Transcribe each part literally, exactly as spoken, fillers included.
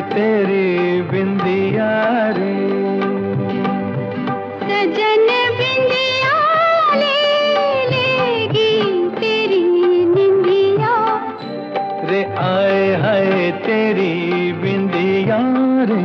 तेरी बिंदिया रे। सजन बिंदिया ले लेगी तेरी निंदिया रे, आए हाय तेरी बिंदिया रे।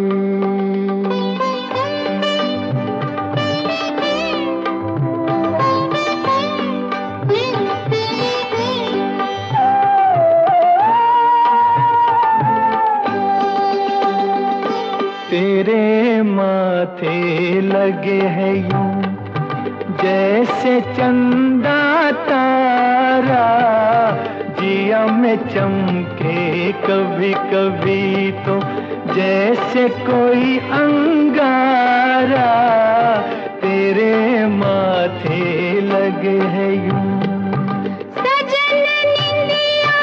तेरे माथे लगे है यूं जैसे चंदा तारा, जिया में चमके कभी कभी तो जैसे कोई अंगारा। तेरे माथे लगे है यूं सजन निंदिया,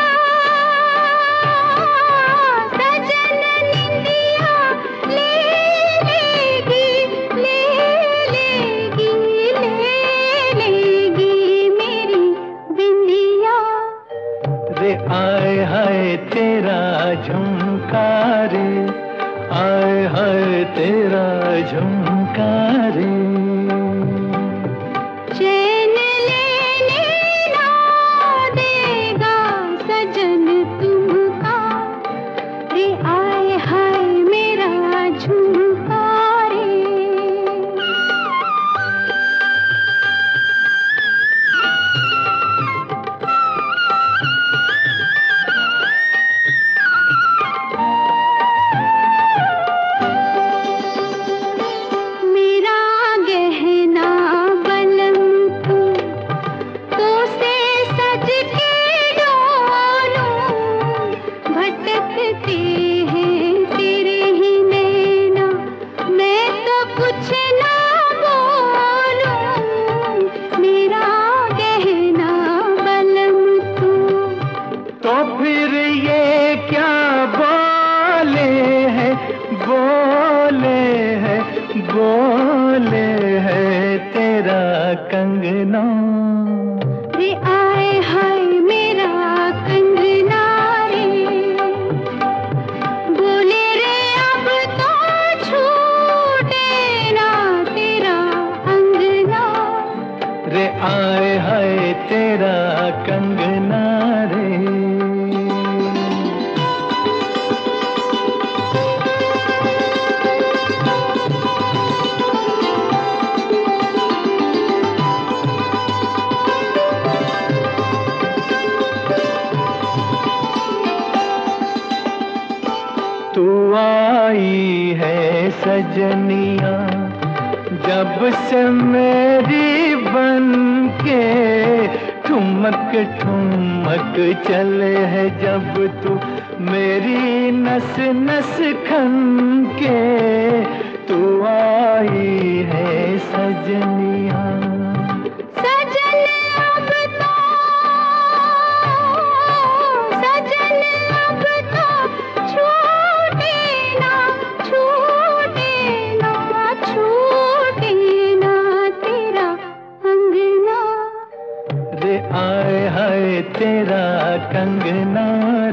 सजन निंदिया ले लेगी, ले लेगी, ले लेगी मेरी बिंदिया रे। आए हाय तेरा झुमका रे, आए हाय तेरा झुमका रे। चैन लेने ना देगा सजन तुमका रे, आए हाय मेरा झुमका रे। मेरा गहना बलम तू, तो से सज के डोलूं, भटकते हैं तेरे ही नैना, मैं तो कुछ ना बोलूं। मेरा गहना बलम तू, तो फिर ये क्या बोले हैं, बोले हैं, बोले हैं तेरा कंगना रे, आए हाय मेरा कंगना रे। बोले रे अब तो छूटे ना तेरा अंगना रे, आए हाय तेरा कंगना रे। तू आई है सजनिया जब से मेरी बन के, ठुमक ठुमक चले है जब तू मेरी नस नस खन के। तू आई है सजनिया, सजन अब तो, सजन अब तो छूटे ना, छूटे ना, छूटे ना तेरा अंगना रे, आए हाय तेरा कंगना